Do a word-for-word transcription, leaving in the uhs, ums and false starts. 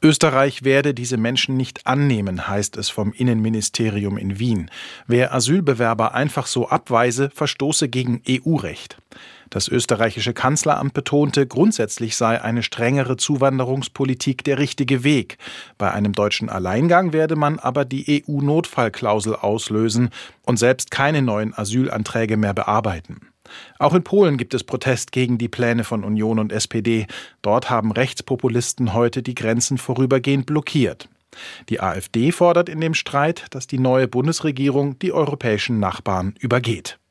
Österreich werde diese Menschen nicht annehmen, heißt es vom Innenministerium in Wien. Wer Asylbewerber einfach so abweise, verstoße gegen E U-Recht. Das österreichische Kanzleramt betonte, grundsätzlich sei eine strengere Zuwanderungspolitik der richtige Weg. Bei einem deutschen Alleingang werde man aber die E U-Notfallklausel auslösen und selbst keine neuen Asylanträge mehr bearbeiten. Auch in Polen gibt es Protest gegen die Pläne von Union und S P D. Dort haben Rechtspopulisten heute die Grenzen vorübergehend blockiert. Die AfD fordert in dem Streit, dass die neue Bundesregierung die europäischen Nachbarn übergeht.